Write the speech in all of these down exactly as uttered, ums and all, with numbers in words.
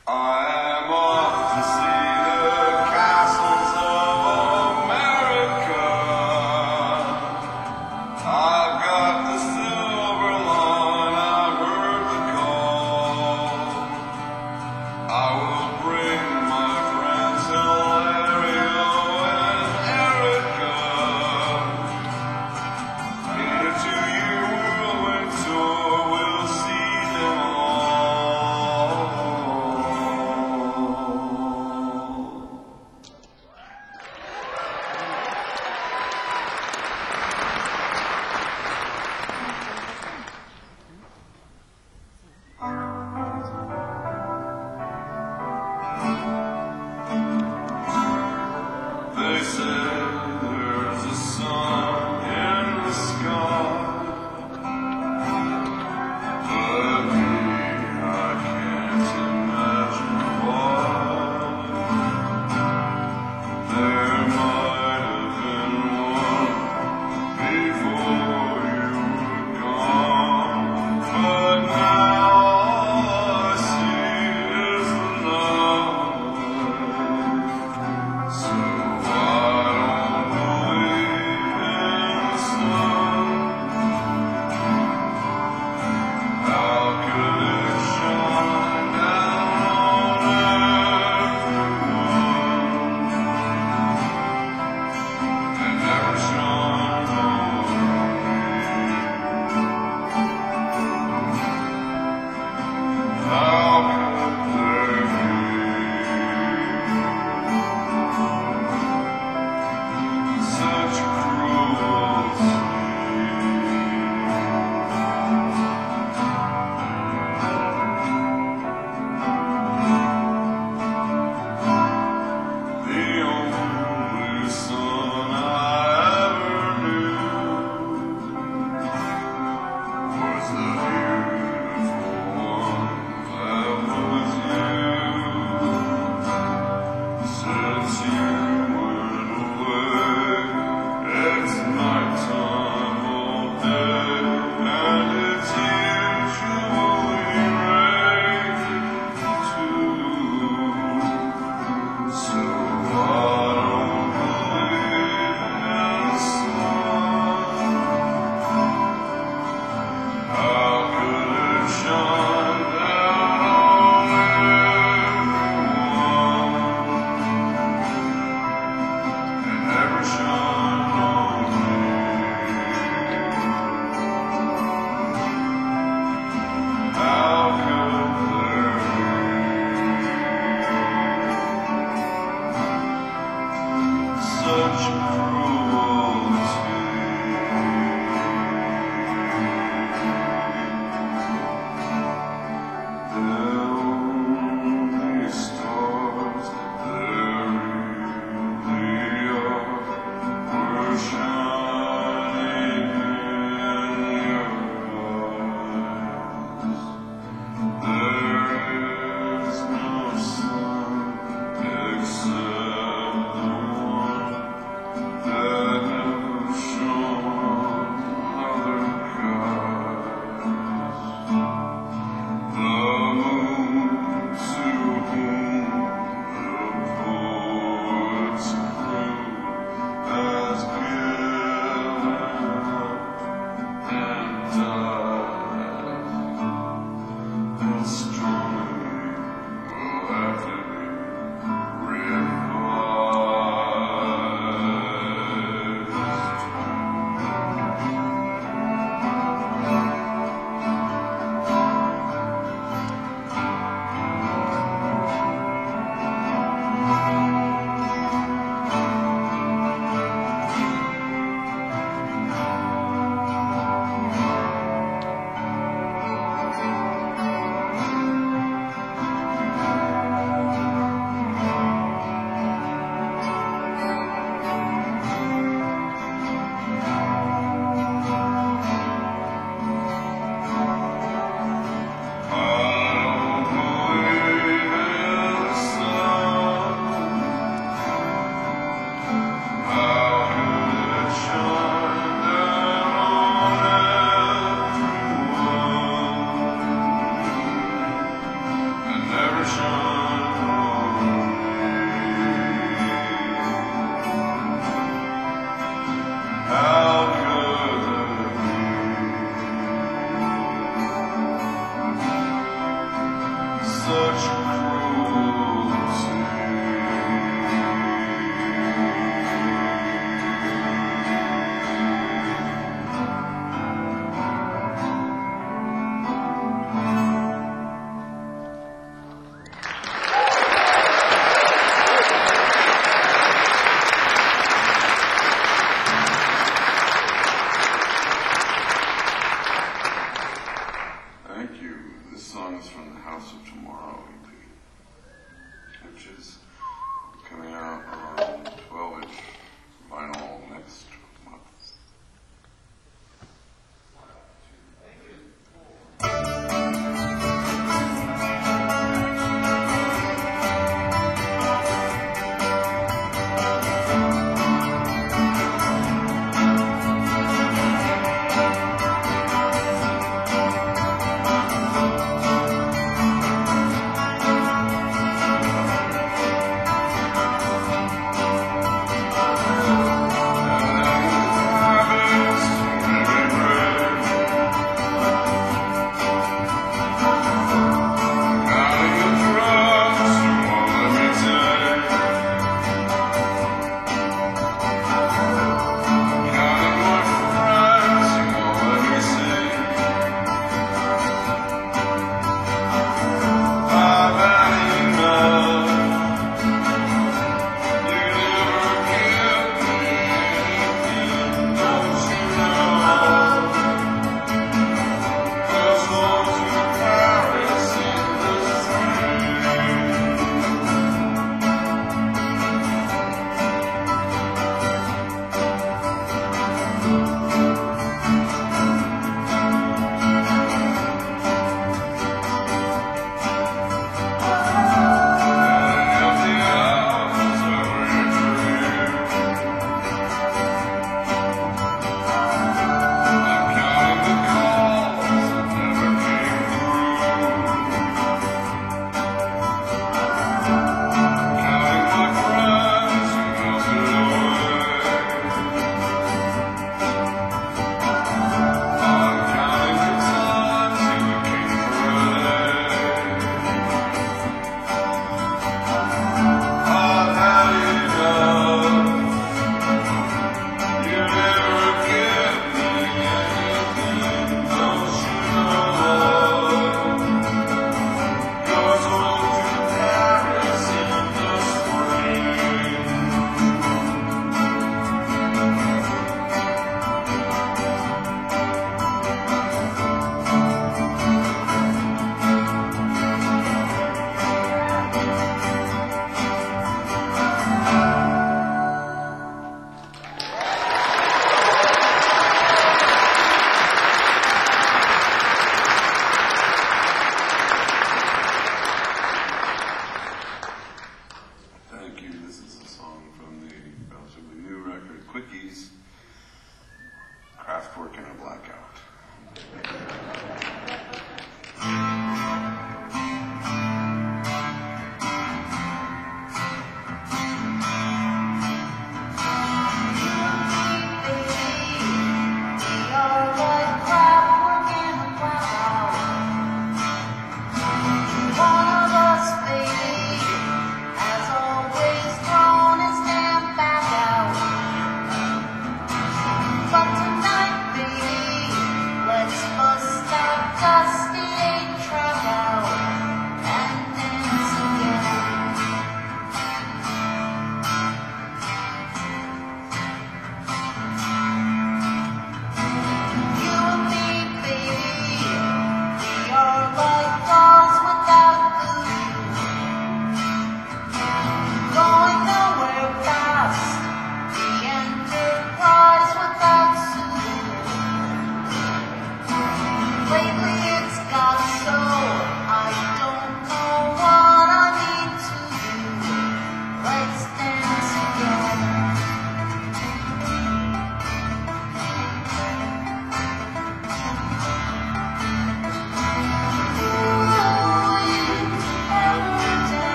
I am off to see the castles of America. I've got the silver line, I've heard the call. I will bring my friends Hilario and Erica in a two-year whirlwind tour. We'll see them all. They say there's a sun in the sky, but me, I can't imagine why. There might have been one before you were gone, but now all I see is the night. So I don't believe in the sun. How could it shine down on everyone and never shine on me? How could there be such cruelty? The only son I ever knew was the beautiful one that was you. Since you went away, it's nighttime all day, and it's usually raining too. So I don't believe in the sun. How could it shine down on everyone and never shine on me? How could there be such cruelty? The only stars there really are were shining in your eyes. There is no sun except the one that never shone on other skies. The moon to whom the poet's crew has given up and died. Astronomy will have to be revised. Never shine. such cruelty. Thank you. This song is from the House of Tomorrow E P.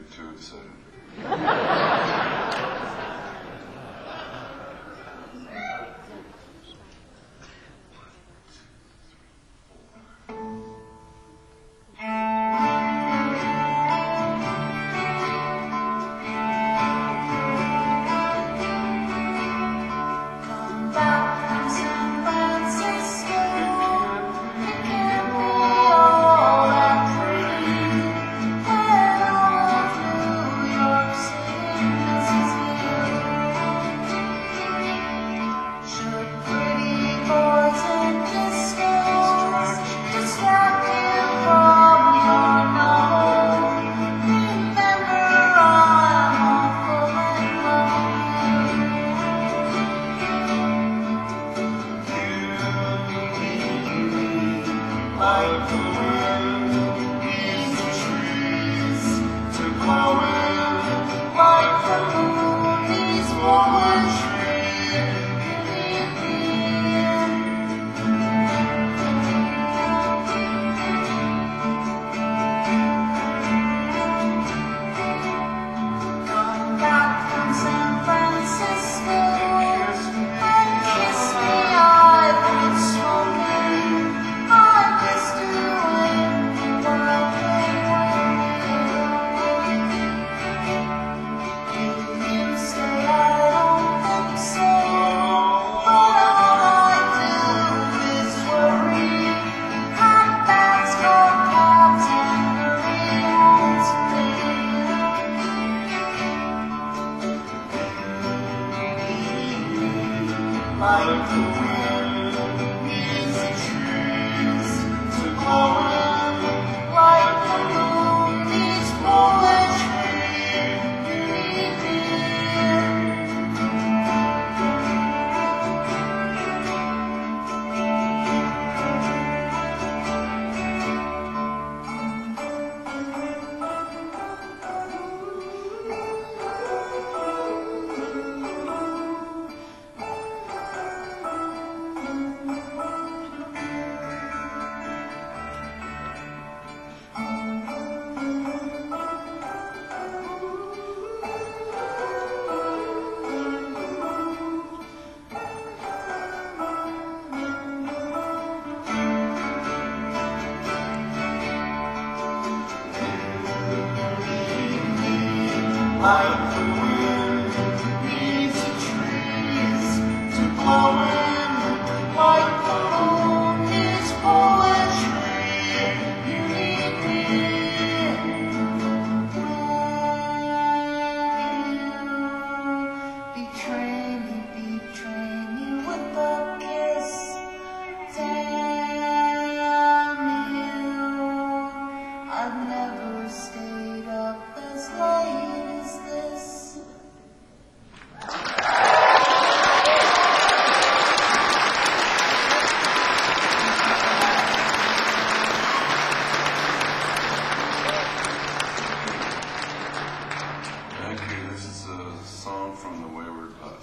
too excited. Like the wind needs the trees to blow in, like the moon needs poetry. Come back from San Francisco and kiss me, I've been smoking. I missed you when you were If you say I don't think so, but all I do is worry. And that's for cats and hurry home to me. Like the wind needs the trees to blow in, like the moon needs poetry. You need me. Like the wind needs the trees to blow in, like the moon needs poetry. You need me. Will you betray me, betray me with a kiss? Damn you, I've never stayed up as late as this. Thank you. This is a song from the Wayward Bus.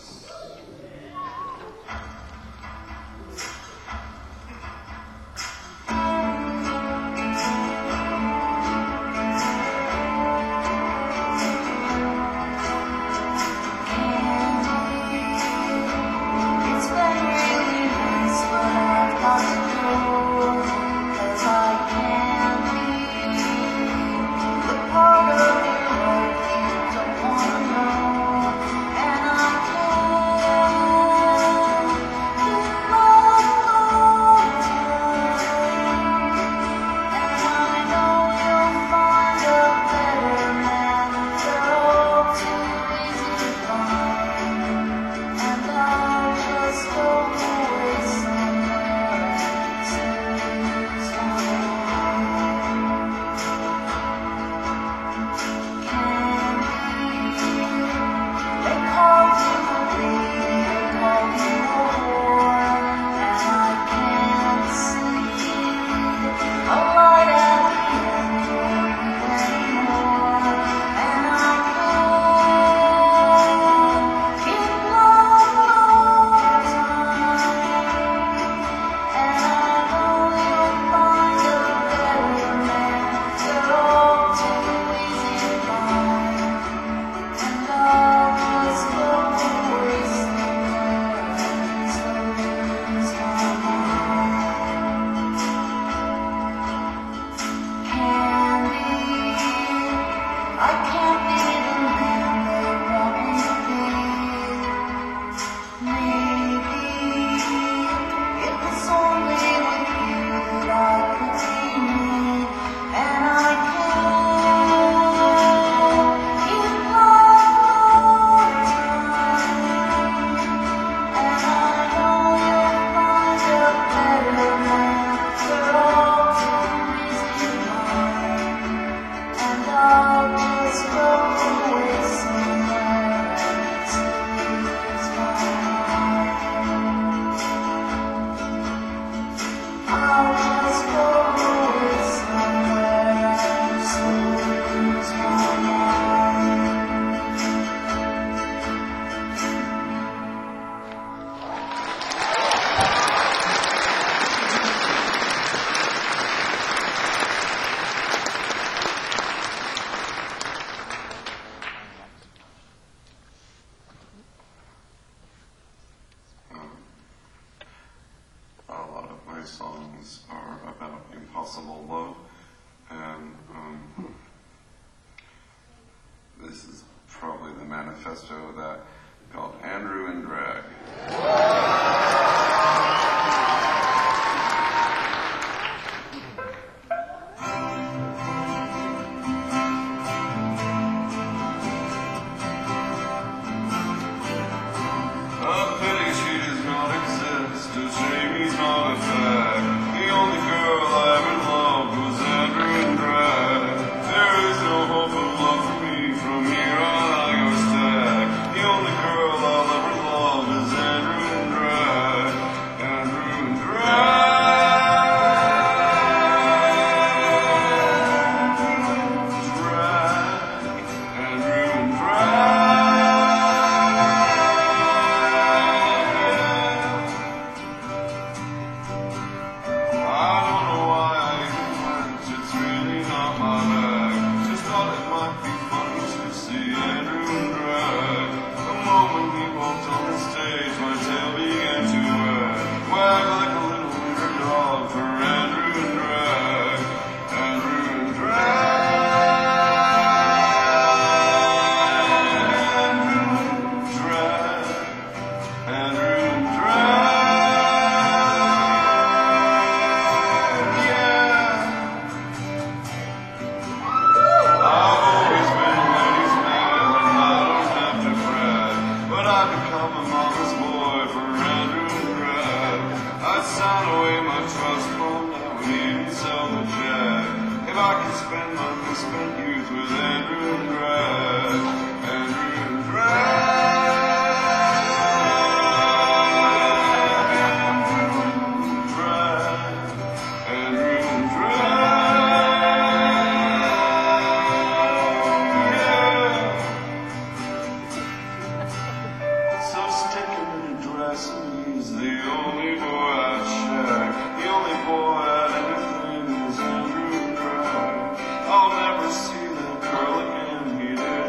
I'll just go away somewhere and lose my mind. I'll just go away somewhere and lose my mind. A lot of my songs are about impossible love, and um, this is probably the manifesto of that, called Andrew in Drag. A pity she does not exist, a shame he's not a fact. The only girl I ever loved was Andrew in Drag. There is no hope of love for me, from here on I go stack. The only girl I'll ever love is Andrew in Drag. Andrew in Drag. Andrew in Drag. Sign away my trust fund, I would even sell the jag. If I could spend my misspent youth with Andrew in Drag. Andrew in Drag. Andrew in Drag. Andrew in Drag. Yeah. So sticking in a dress and he's the only boy I check. The only boy at anything is Andrew in Drag. I'll never see that girl again, he did.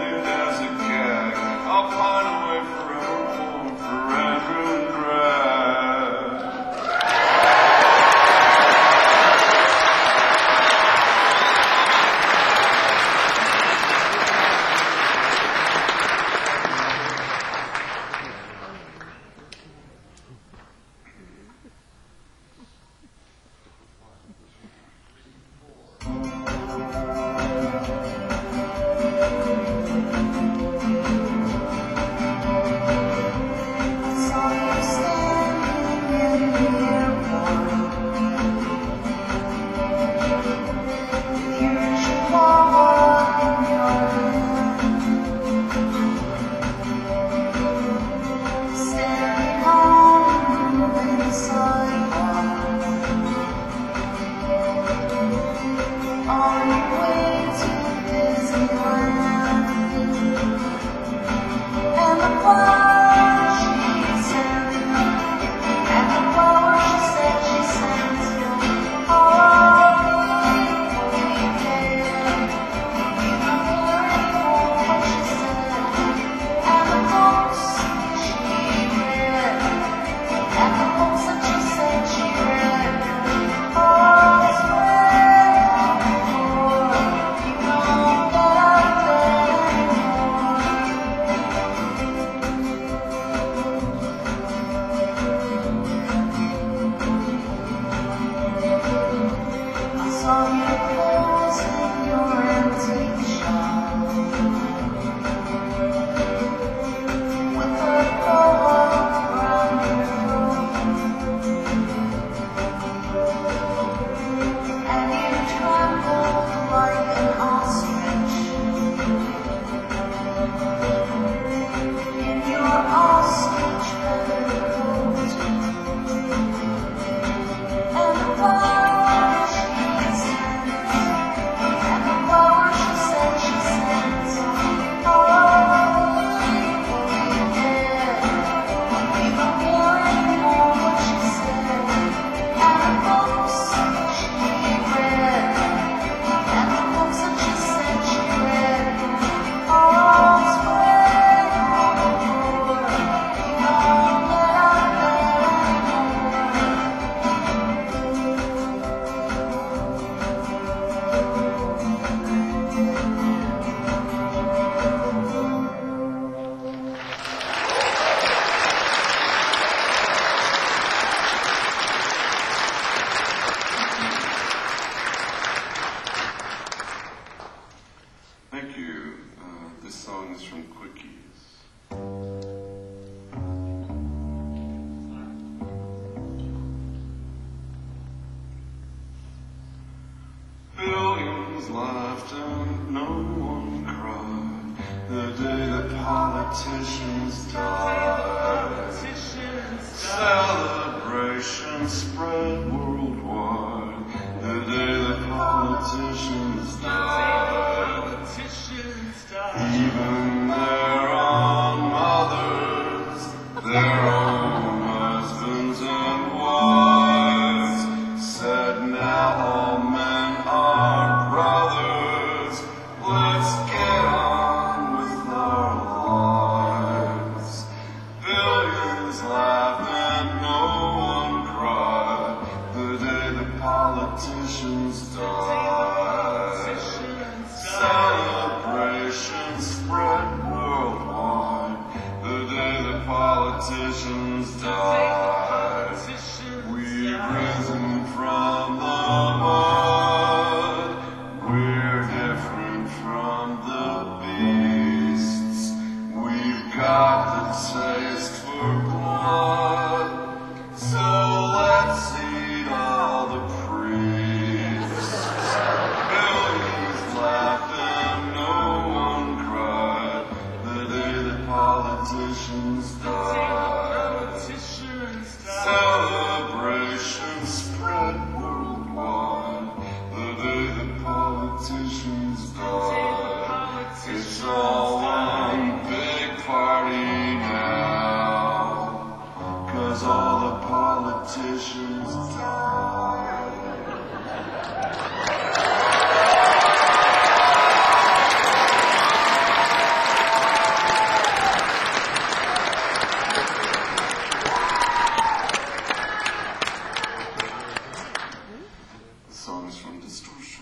Thank you. Uh, this song is from Quickies. Billions laughed and no one cried the day that politicians died. Celebration spread worldwide the day that politicians died. Even their own mothers, their own husbands and wives said, now all men are brothers, let's get on with our lives. Billions laughed and no one cried the day the politicians died. Celebration spread worldwide the day the politicians died. We've risen from the mud, we're different from the beasts. We've got the taste for blood, so let's eat all the priests. Billions laughed and no one cried the day that politicians died. Celebration spread worldwide the day that politicians died. It's all one big party now, 'cause all the politicians died. The song is from Distortion.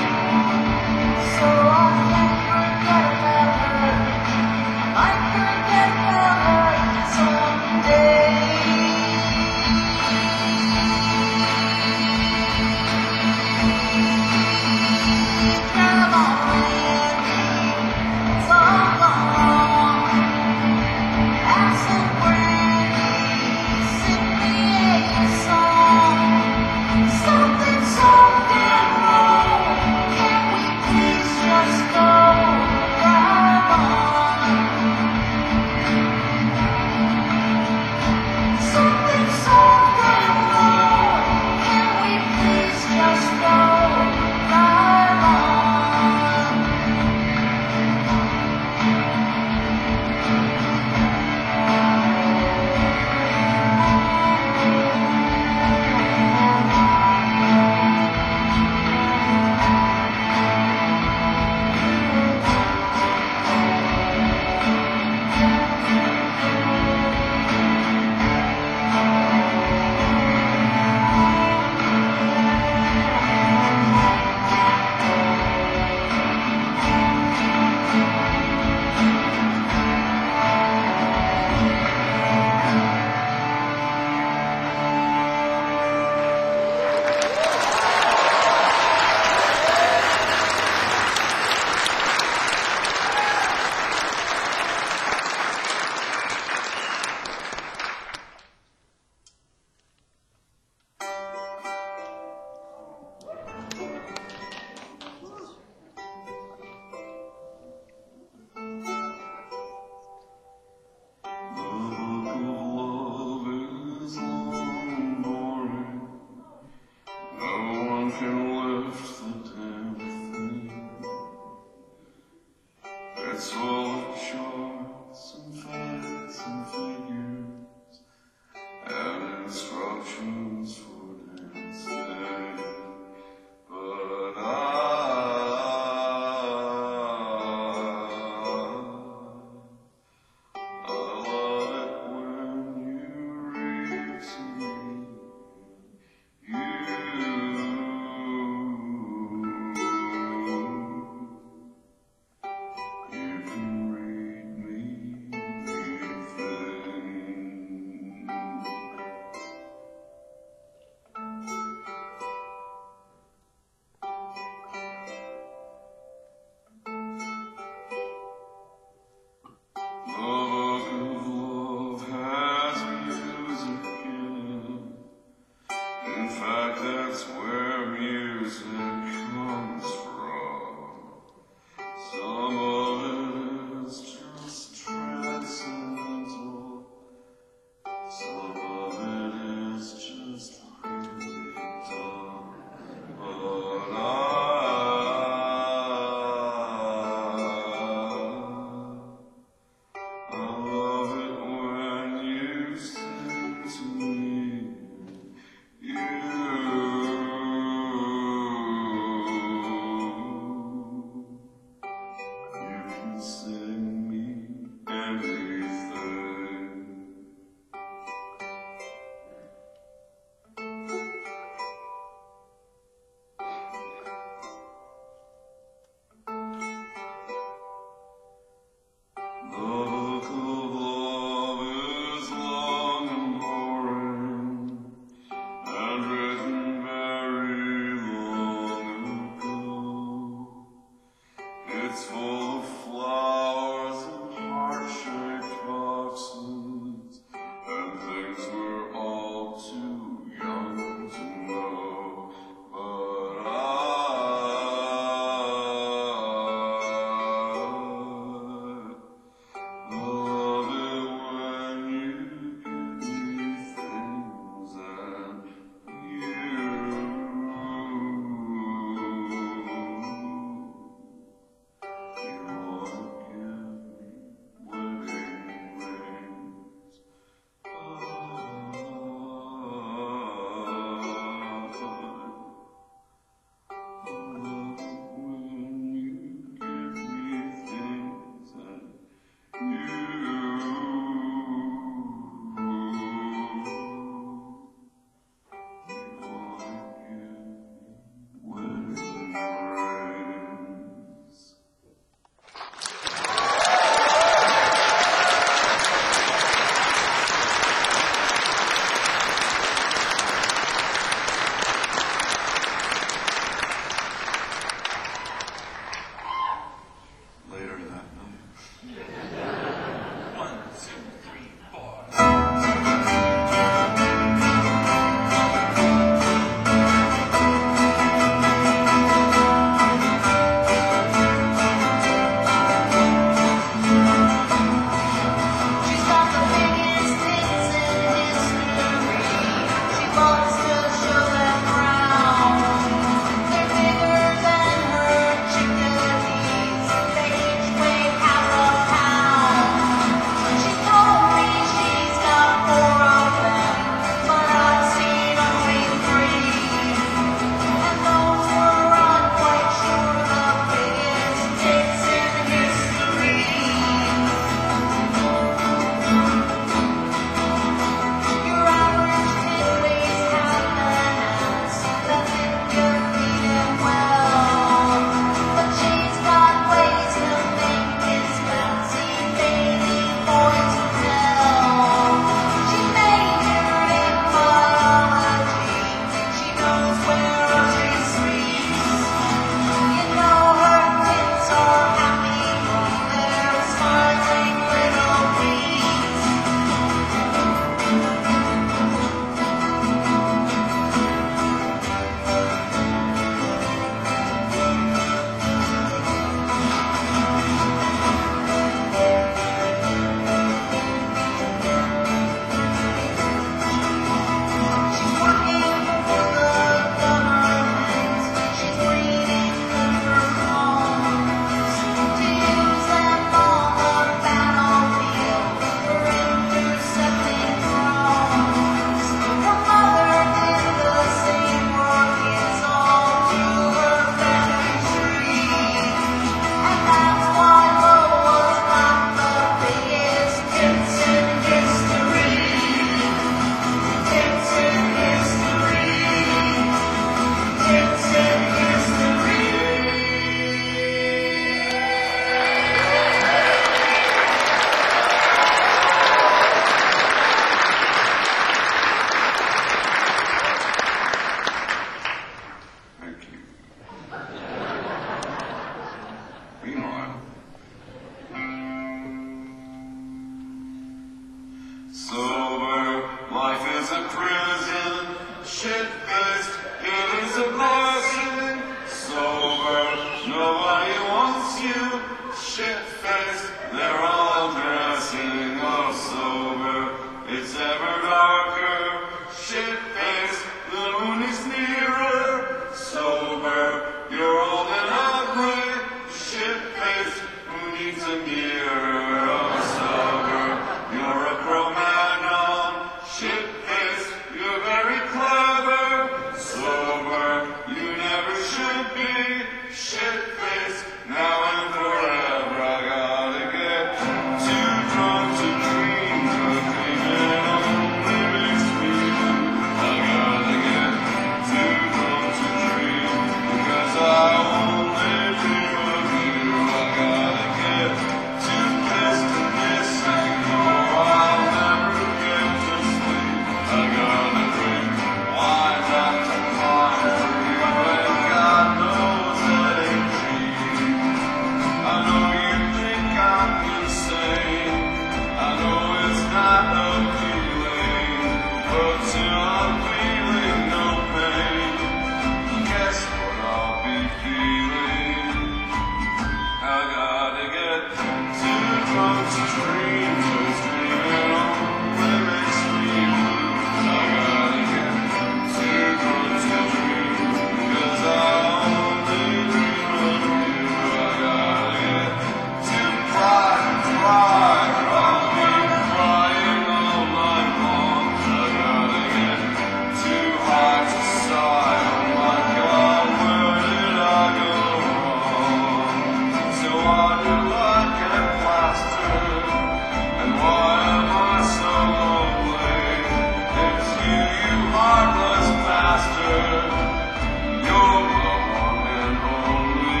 It's ever darker, shit-faced, the moon is nearer. Sober, you're old and ugly, shit-faced, who needs a mirror? Oh, sober, you're a Cro-Magnon, shit-faced, you're very clever. Sober, you never should be, shit-faced, now and forever. I gotta get too drunk to dream, but dreaming only makes me blue. I gotta get too drunk to dream, because I only dream of you. I gotta get too pissed and missing, or I'll never get to sleep. I gotta drink wine after wine for you, and God knows that ain't cheap. I know you think I'm insane, I know it's not appealing, but till I'm feeling no pain, guess what I'll be feeling? I gotta get too drunk to dream, 'cause dreaming only makes me blue. I gotta get too drunk to dream, 'cause I only dream of you. I gotta get too cry, cry, I'll be crying all night long. I gotta get too high to sigh, oh my God, where did I go wrong? So why do I get plastered, and why am I so lonely? It's you, you heartless bastard, you're the one and only.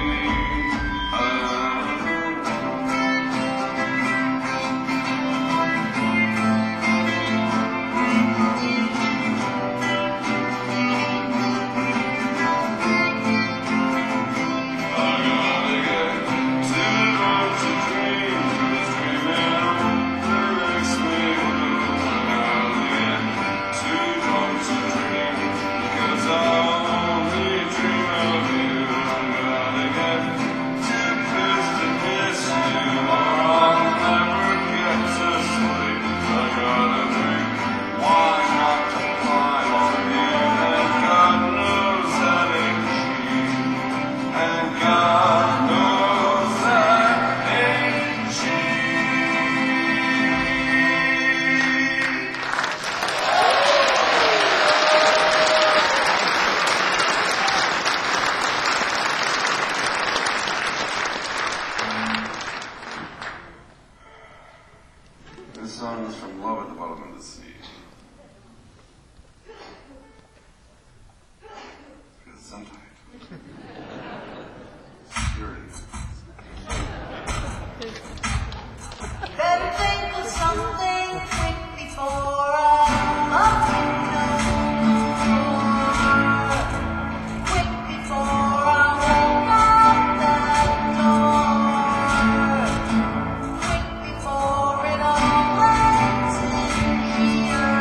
I gotta get too drunk to dream, 'cause dreaming only makes me blue. I gotta get too drunk to dream, because I only dream of you. I gotta get too pissed to miss you, or I'll never get to sleep. I gotta drink wine after wine for you, and God knows that ain't cheap. And God knows that ain't cheap. This song is from Love at the Bottom of the Sea. Because sometimes security. Better think of something quick before I'm up to no more. Quick before I walk out that door. Quick before it all ends in here.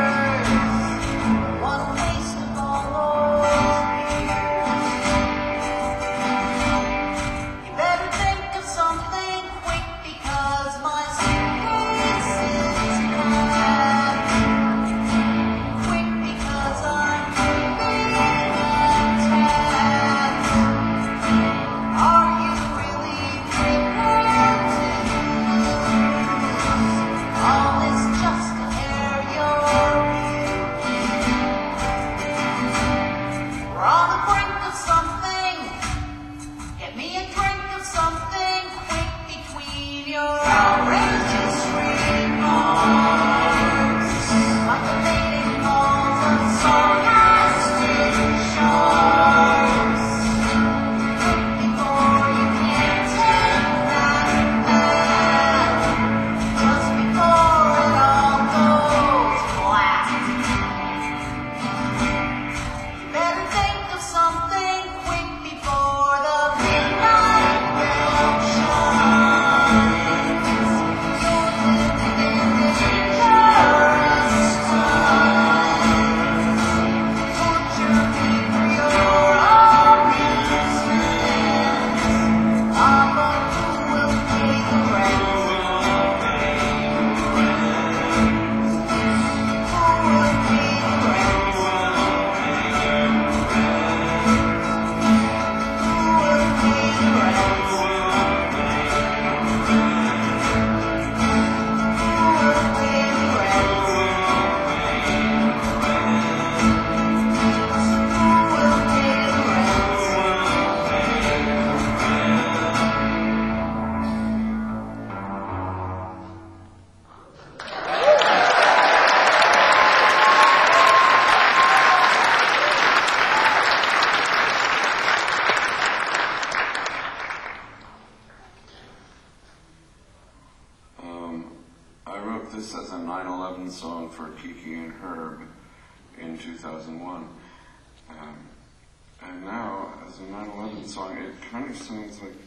this as a nine eleven song for Kiki and Herb in two thousand one. Um, and now, as a nine eleven song, it kind of sounds like,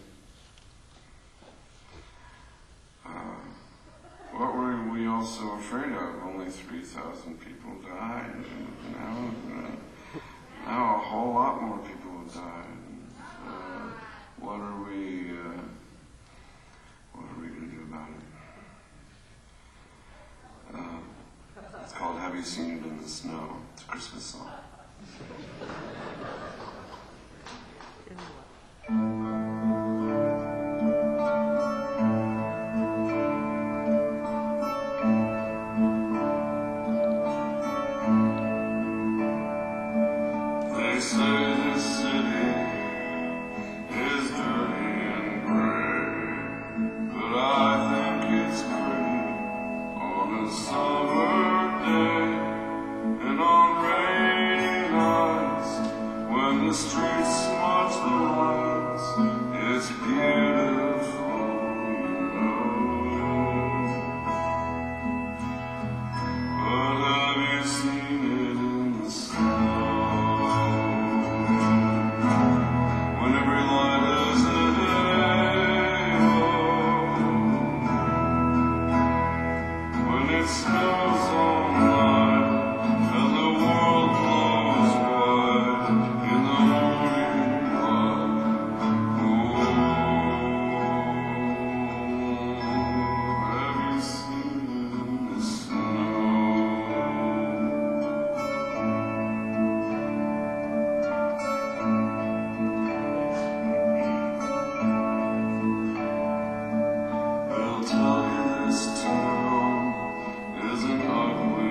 uh, what were we all so afraid of? Only three thousand people died, and now, uh, now a whole lot more people have died. Uh, what are we, uh, what are we going to do about it? Uh, it's called Have You Seen It in the Snow? It's a Christmas song. They say this city is dirty and gray, but I think it's great on a summer day and on rainy nights when the streets smudge the lights. It's beautiful, you know. But have you seen it in the snow? When every light is a halo, when it snows all night and the world glows white in the morning light. Oh, have you seen it in the snow? They'll tell you this town is an ugly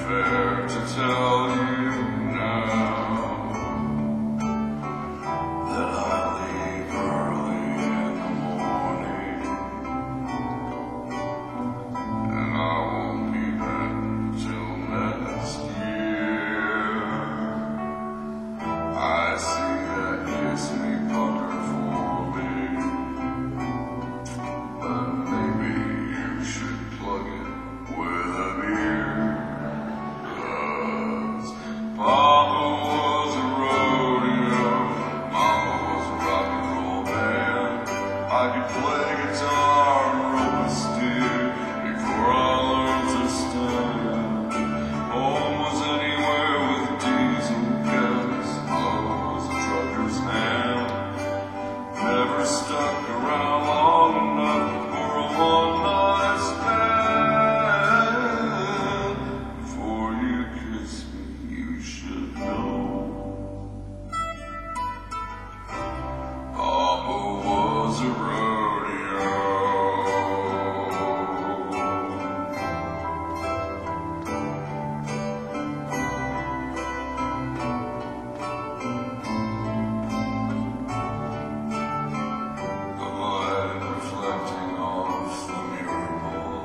fair to tell you now that I leave early in the morning, and I won't be back till next year. I see that kiss me pucker for me, but maybe you should plug it with a beer. 'Cause Papa was a rodeo, Mama was a rock and roll band. I could play guitar and rope a steer before I learned to stand. Home was anywhere with diesel gas. Love was a trucker's hand. Never stuck around long enough for a one-night stand. Before you kiss me, you should know Papa was a rodeo. The light reflecting off the mirror ball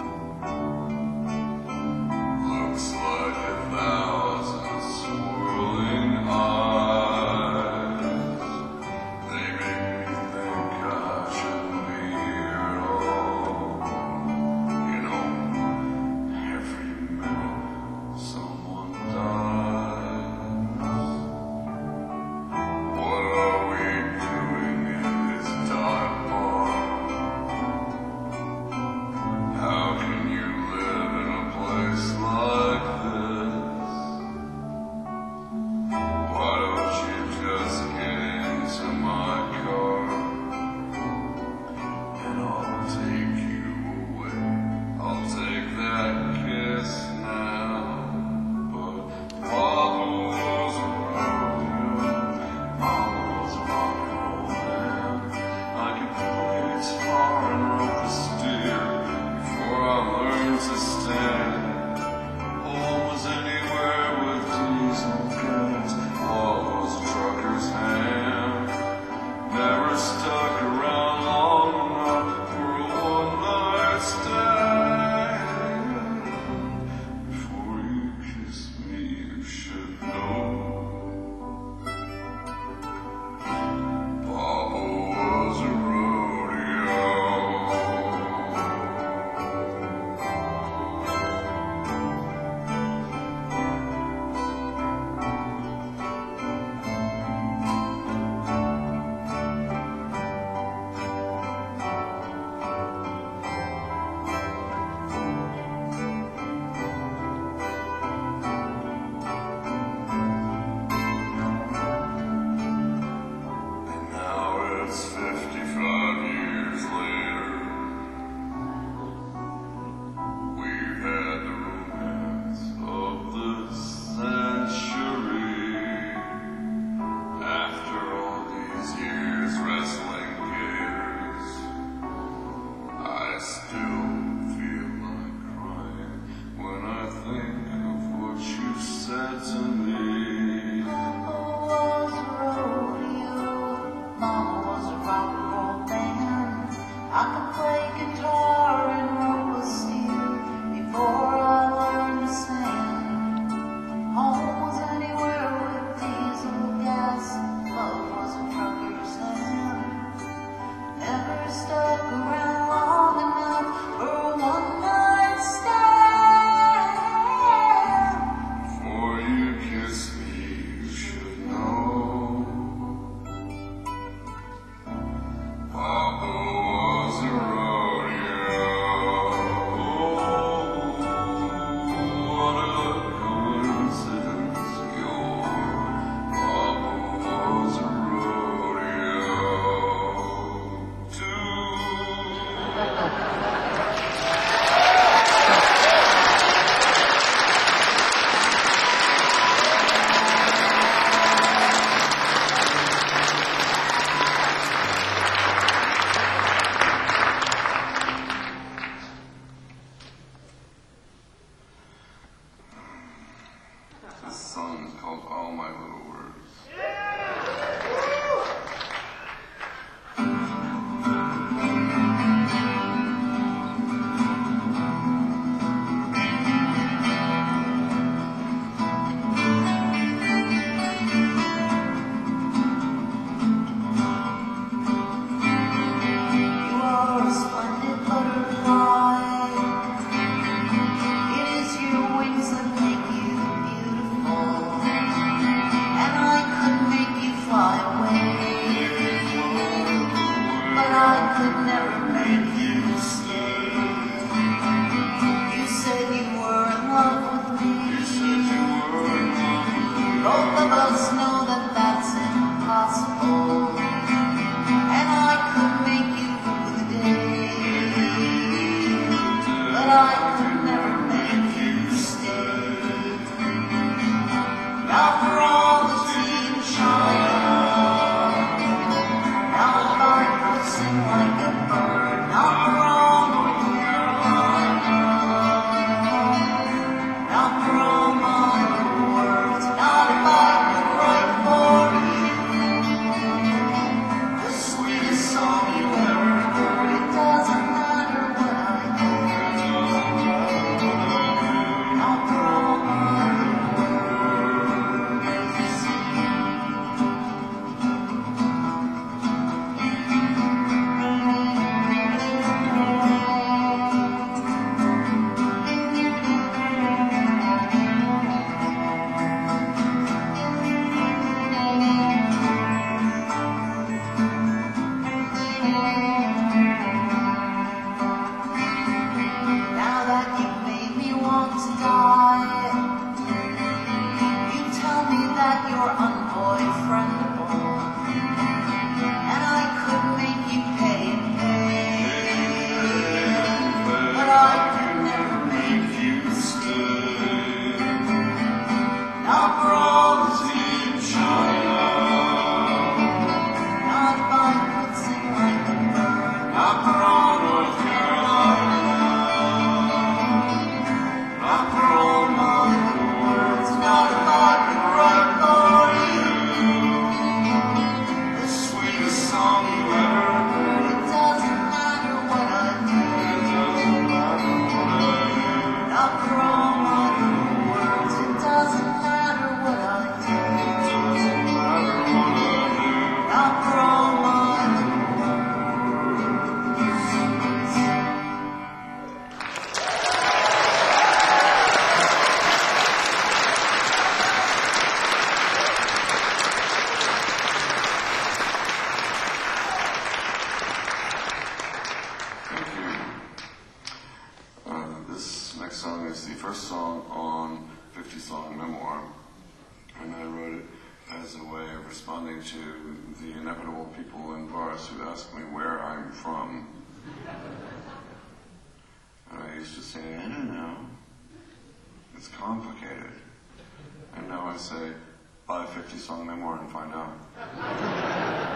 looks like a thousand swirling eyes. They make me think I shouldn't be here at all. You know, every minute someone dies. What are we doing in this dark bar? How can you live in a place like this? Why don't you just get into my car and I'll take you away? I'll take that kiss now. But Papa was a rodeo, Mama was a rock and roll band. I could play guitar and rope a steer before I learned to stand. Home was anywhere with diesel gas. Love was a trucker's hand. Never stuck around long enough for a one-night stand. Before you kiss me, you should know Papa was a rodeo. And now it's fifty-five years later. We've had the romance of the century. After all these years wrestling gators, I still feel like crying when I think of what you said to me. Papa was a rodeo, Mama was a rock and roll band. I could play guitar and rope a steer before I learned to stand. Home was anywhere with diesel gas. Love was a trucker's hand. Never stuck around long enough for a one-night stand. Before you kiss This song is called All My Little Words. You are a splendid butterfly. It is your wings that make you beautiful, and I could make you fly away, but I could never make you stay. You said you were in love with me. Both of us know that that's impossible, and I could make you rue the day, but I could never make you stay. Now for all the tea in China, now the heart will sing like a bird. Now for all North Carolina, now for all my little words. Not if I could write for you the sweetest song you ever heard. It doesn't matter what I do. Not for all my little words. Now that you've made me want to die, you tell me that you're unboyfriendable, and I could make you pay and pay, but I could never make you stay. Not for all the tea in China, not if I could sing like a bird. Not for all North Carolina, not for all my little words. Not if I could write for you the sweetest song you ever heard. It doesn't matter what I do. It doesn't matter what I do. Not for all my little words. It doesn't matter what I do. It doesn't matter what I do. Not for all my little words. Thank you. Uh, this next song is the first song on fifty Song Memoir, and I wrote it as a way of responding to the inevitable people in bars who ask me where I'm from. And I used to say, I don't know. It's complicated. And now I say, buy fifty Song Memoir and find out.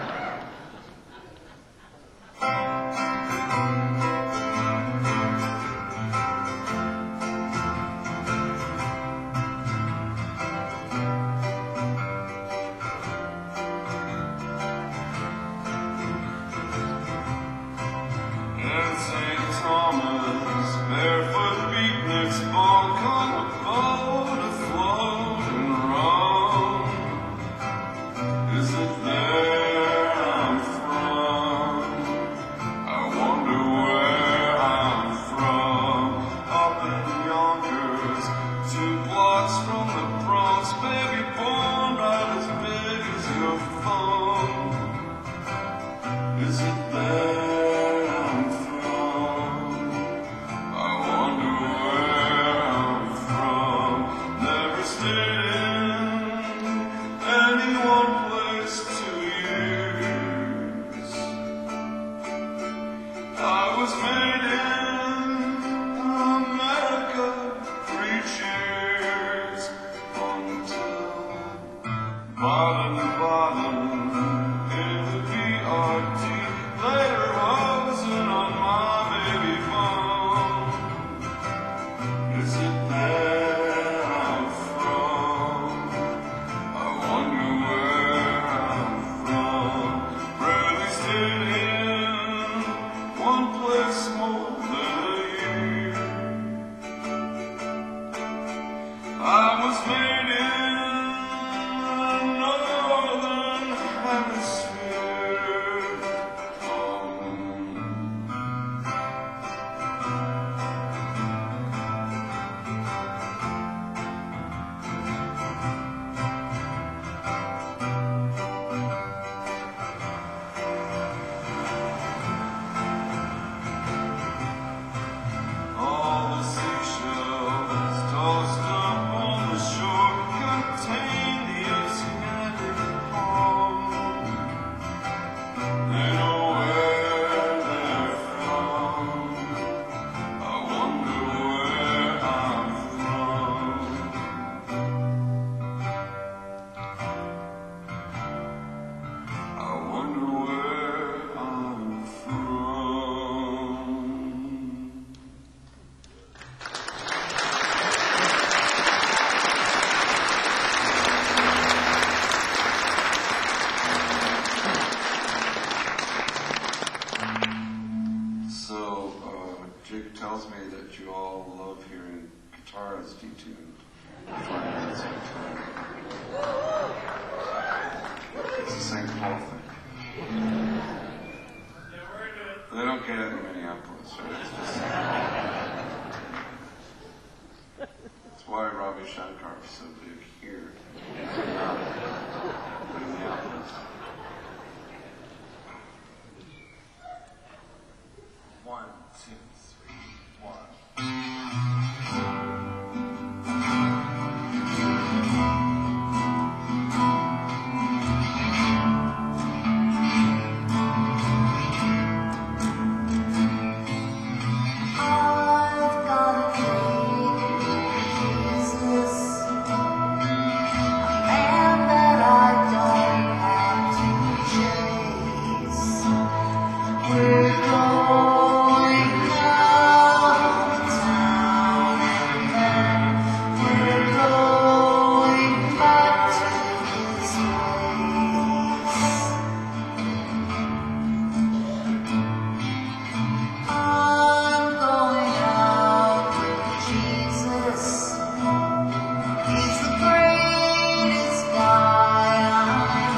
In Saint Thomas, barefoot beatniks balk on a boat afloat and wrong. Is it there I'm from? I wonder where I'm from. Up in Yonkers, two blocks from the Bronx, baby born right as big as your phone. Is it there I'm from? I wonder where I'm from. Never stayed in any one place to use. I was made in America, three cheers until bottom, bottom in the B R T. Later wasn't on my baby phone. Is it there I'm from? I was made in a northern hemisphere. Um, all the seashells tossed up on the shore contain the oceanic calm. They know where they're from. I wonder where I'm from. I wonder where I'm from. So, uh, Jake tells me that you all love hearing guitars detuned. I find that so funny. It's the Saint Paul thing. They don't get it in Minneapolis, right? It's just that's why Ravi Shankar is so big here. Not Minneapolis. One, two, three, one. I've got a dream, Jesus, a man that I don't have to chase. We're going downtown and then we're going back to his place. I'm going out with Jesus. He's the greatest guy I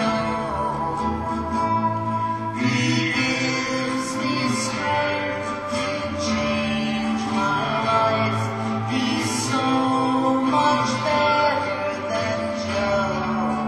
know. He gives me strength to change my life. He's so much better than Joe.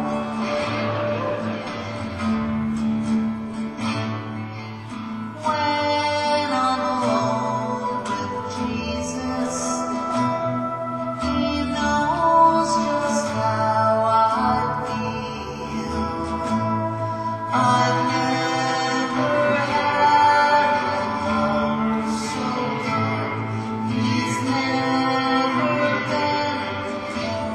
When I'm alone with Jesus, He knows just how I feel. I've never had a lover so good. He's never been more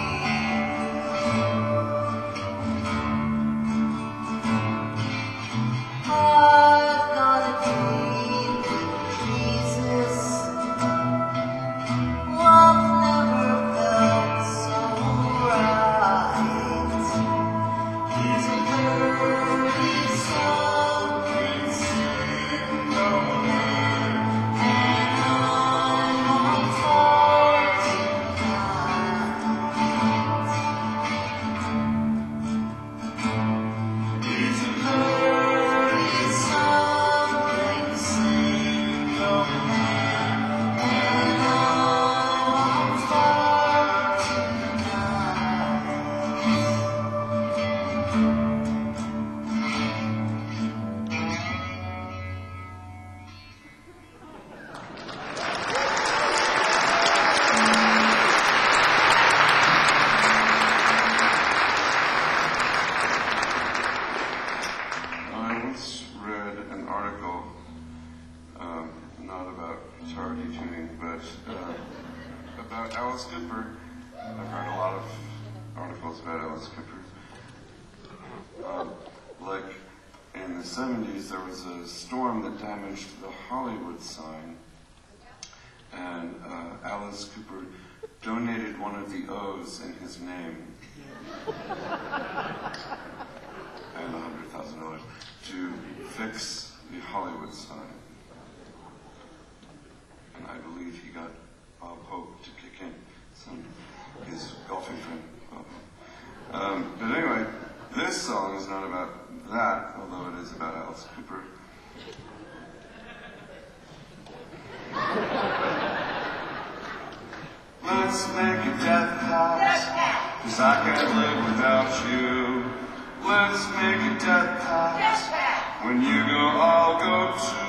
real. I've got a dream with Jesus. Love never felt so right. He's a dirty soul, Prince man, and I'm on fire tonight. He's a dirty soul, Prince man, and I'm on fire I once read an article, um, not about guitar detuning, but uh, about Alice Cooper. I've read a lot of articles about Alice Cooper. Um, like in the seventies, there was a storm that damaged the Hollywood sign, and uh, Alice Cooper donated one of the O's in his name and one hundred thousand dollars to fix the Hollywood sign. And I believe he got Bob Hope to kick in some his 'cause I can't live without you. Let's make a death pact. When you go, I'll go too.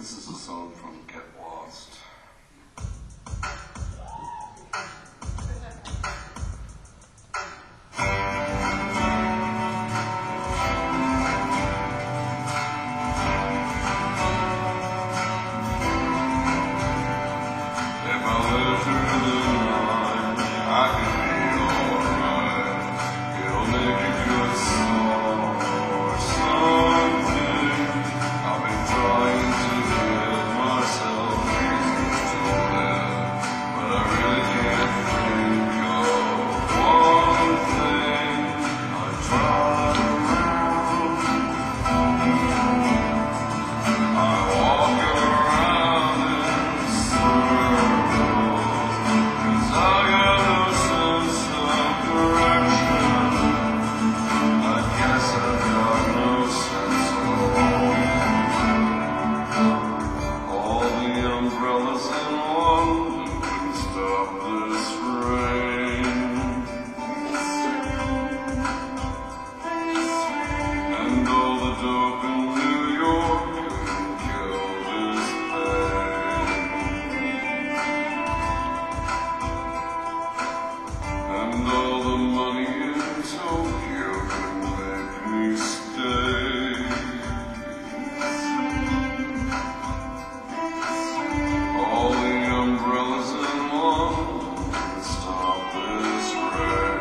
This is a song from Get Lost. If I live through the night, I can be alright. It'll make a good song or something. I've been trying to get myself reasons to live, but I really can't think of one thing. I try around, I walk around in circles, 'cause I got no sense of direction. I guess I've got no sense of home. All the umbrellas in London couldn't stop this rain, and all the dope in New York couldn't kill this pain, and all the money in Tokyo couldn't make me stay. All the umbrellas in London couldn't stop this rain.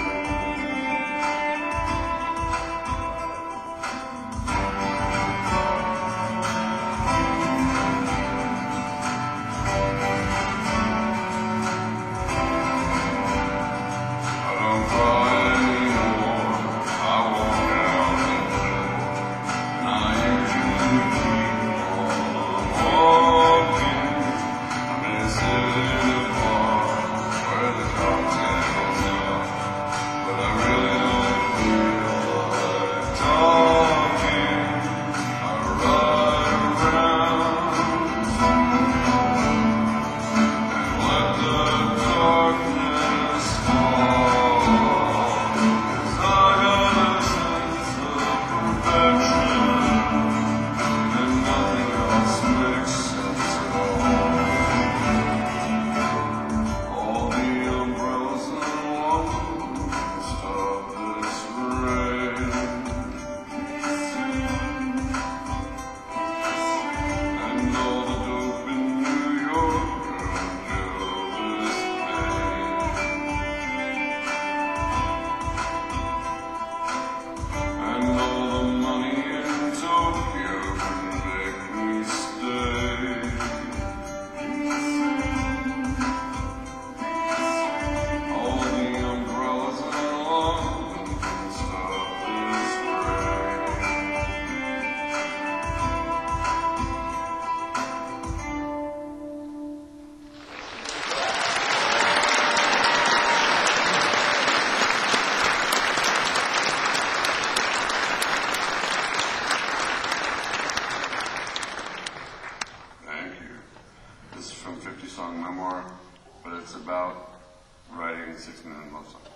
I don't cry anymore. I walk out the door, and I usually keep on walking. I'm in a city bar where the cocktails are, but I really don't feel like talking. I ride around and let the darkness fall, 'cause I got a sense of perfection, and nothing else makes sense at all. All the umbrellas in London can stop this rain, and all the dope in New York couldn't kill this pain, and all the money in Tokyo couldn't make me stay. All the umbrellas in London can stop this rain. Thank you. This is from fifty Song Memoir, but it's about writing a six-minute love song.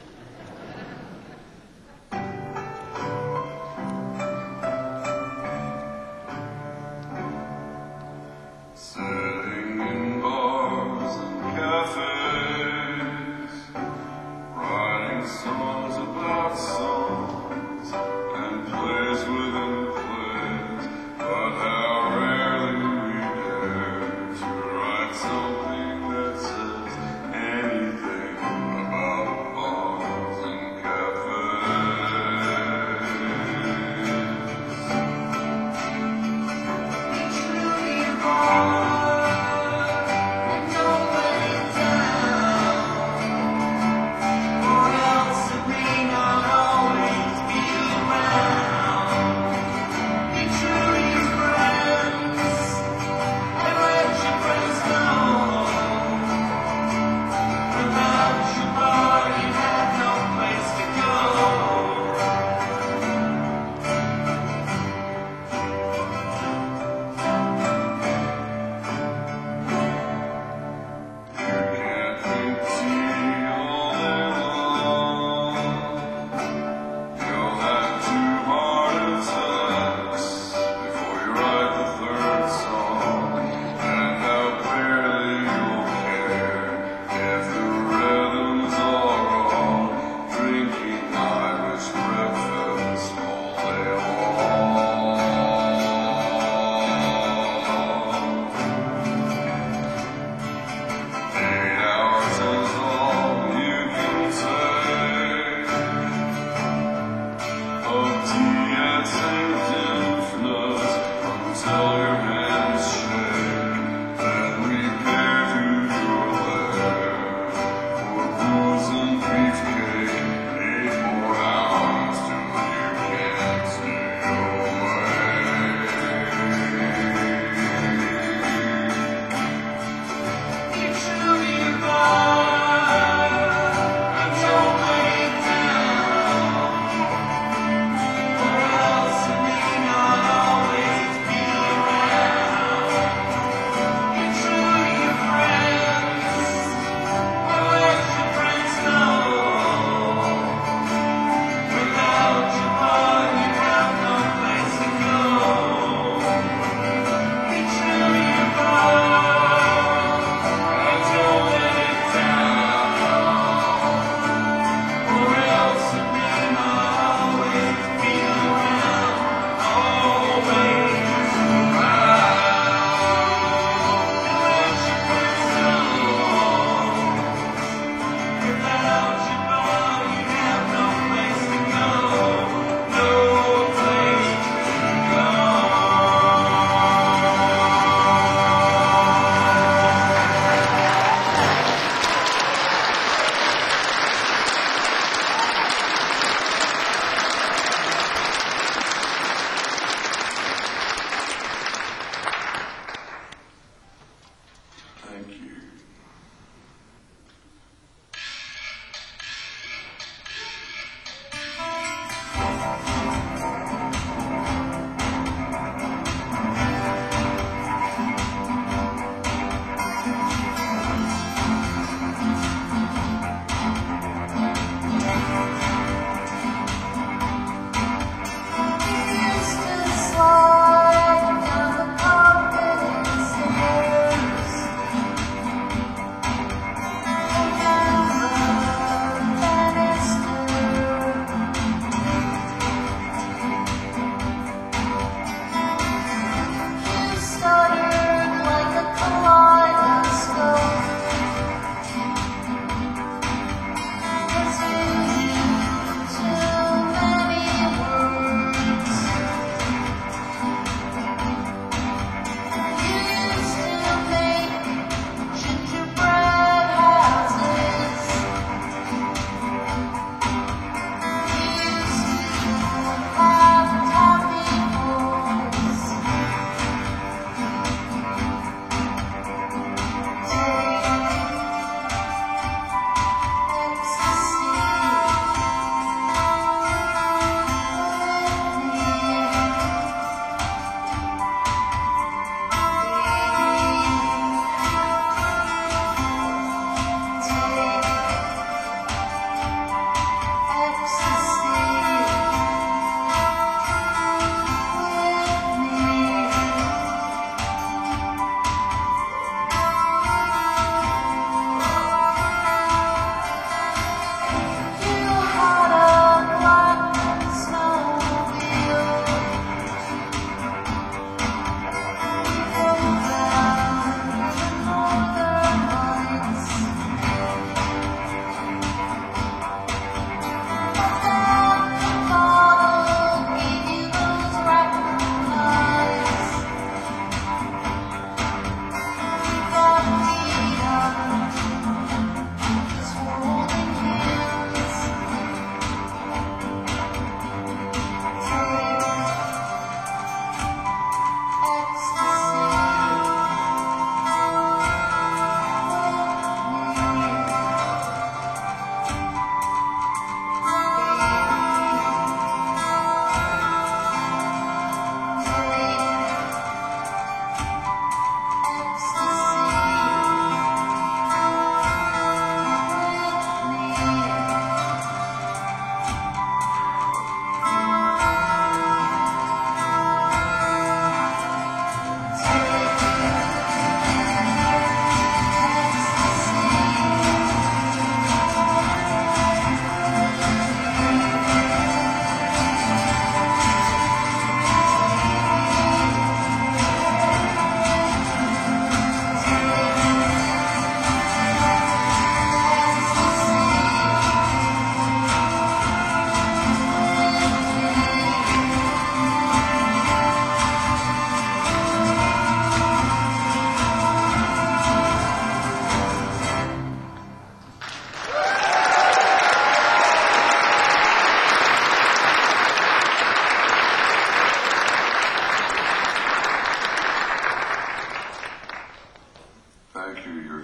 Sitting in bars and cafes, writing songs about songs and plays within plays, but how rarely we dare to write something that says anything about bars and cafes.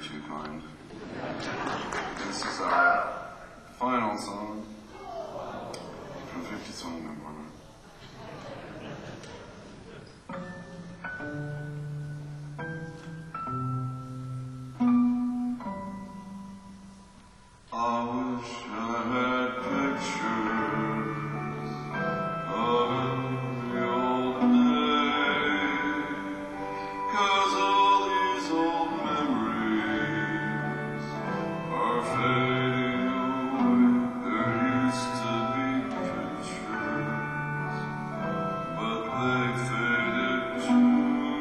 too kind. This is our final song from fifty Song Memoir. I wish I had pictures of every old day, 'cause all these old memories are fading away. There used to be pictures, but they faded too.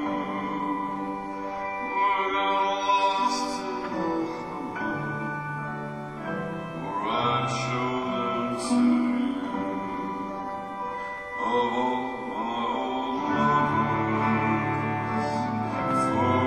We're got lost in the I'd show them to you of all my old lovers, for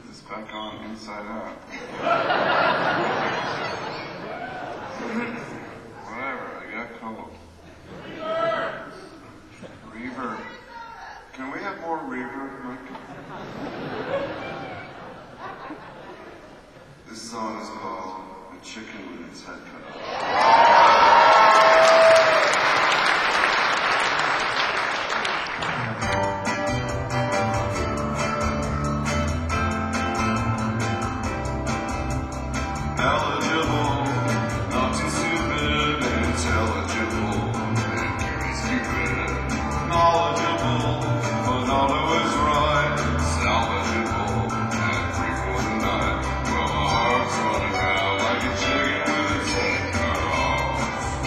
put this back on inside out. Whatever, I got cold. Reverb. Can we have more reverb, Mike? This song is called The Chicken with Its Head Cut Off. Eligible, not too stupid, intelligible, and curious stupid. Knowledgeable, but not always right. Salvageable, and free for the night. Well, my heart's running around like a chicken with its head cut off.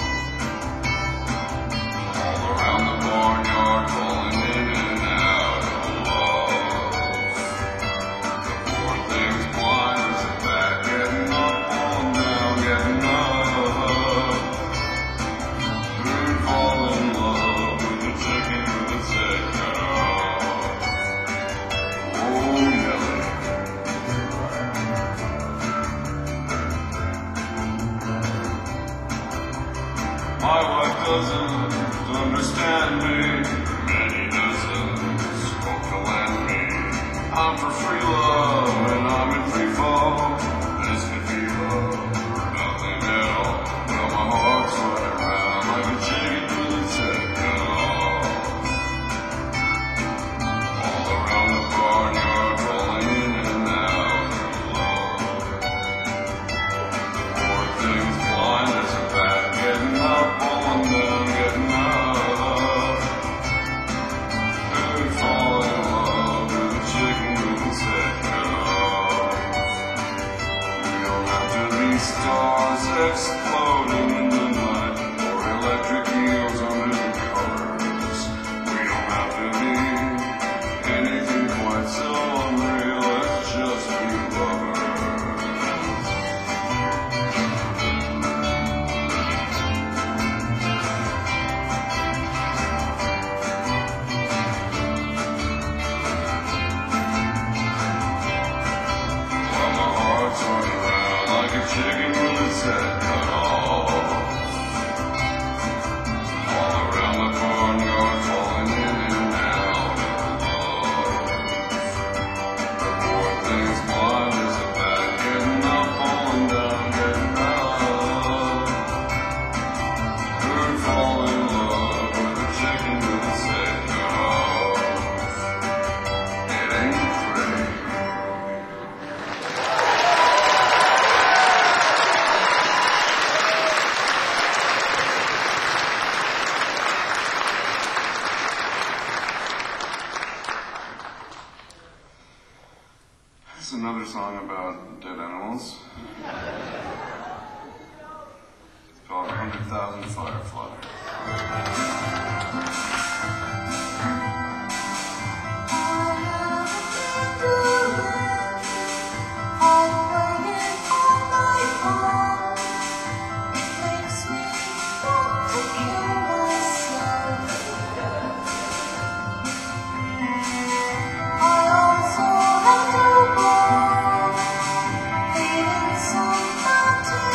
All around the barnyard, falling in and out of love. The poor thing's blind as a bat, getting up, falling down, getting up. Who'd fall in love with the chicken with its head cut off? Oh, Nelly. My wife doesn't understand me, many doesn't smoke to land me. I'm for free love and I'm in free fall. This could be love, nothing at all. Well, my heart's running around like a chicken with its head cut off. All around the barnyard, rolling in and out of love. The poor thing's blind as a bat, getting up, falling down, getting up. Who'd fall in love with a chicken with its head cut off? We don't have to be stars exploding in the night or electric eels under the covers. We don't have to be anything quite so unreal. Let's just be lovers. While my heart's running around like a chicken with its head cut off. All around the barnyard, falling in and out of love. The poor thing's blind as a bat, getting up, falling down, getting up. Who'd fall in love with a chicken with its head cut off? It ain't pretty. It's another song about dead animals. It's called one hundred thousand Fireflies.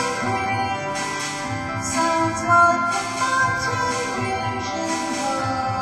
Sounds like a mountain region.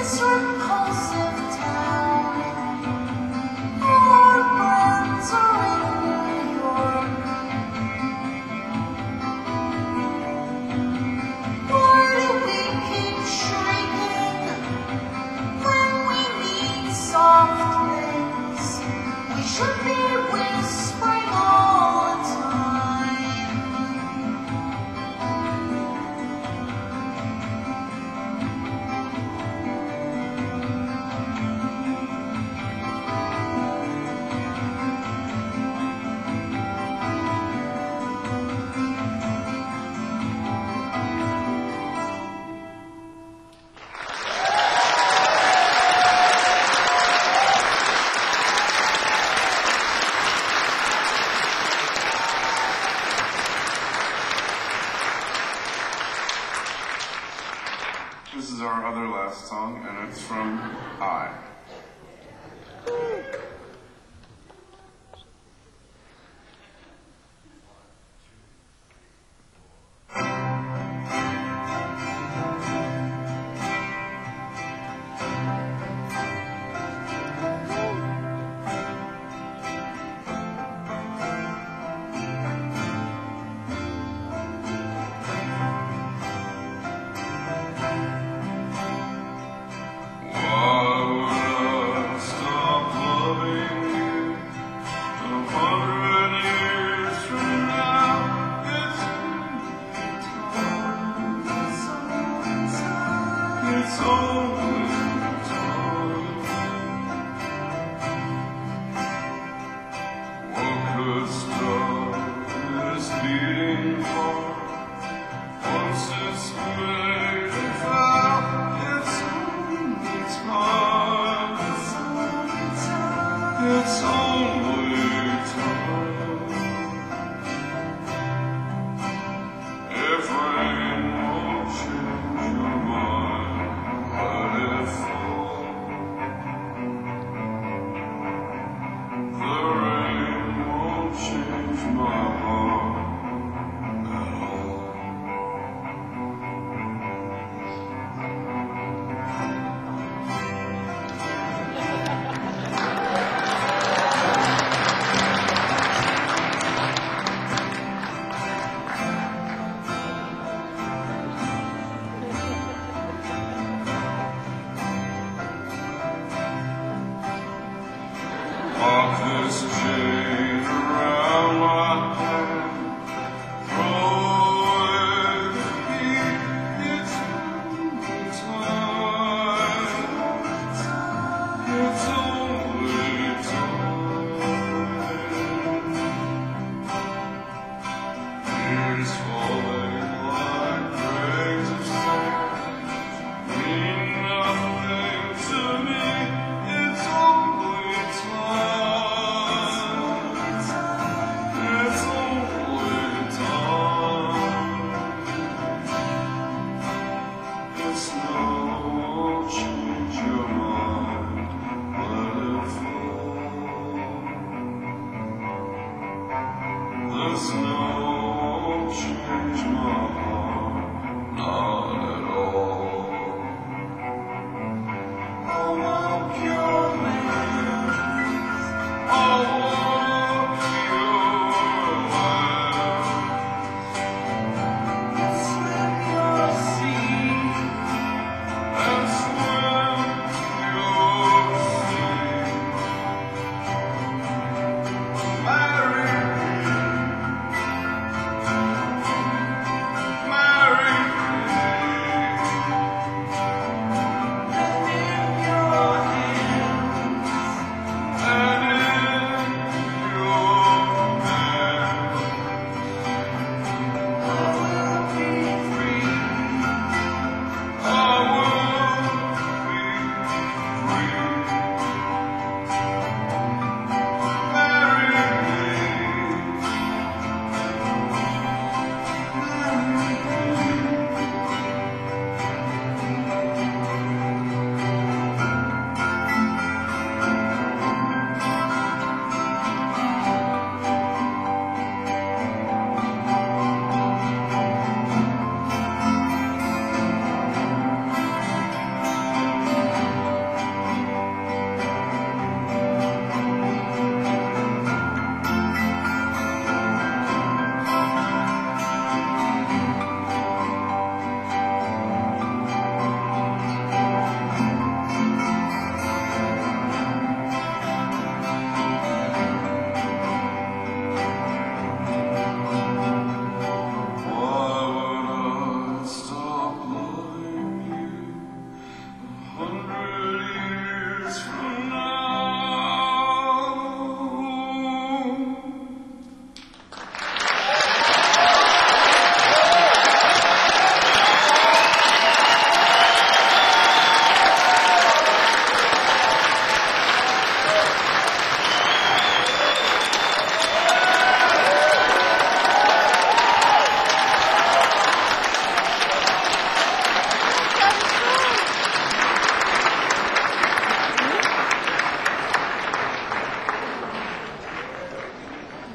this repulsive town. Our friends are in New York. Why do we keep shrieking when we need soft things? We should be whispering all the time. This is our other last song, and it's from I. It's only time. What could stop this beating heart once it's made it felt? It's only time. It's only time. If rain won't change your mind, let it fall. The rain won't change my heart at all. Off this chair.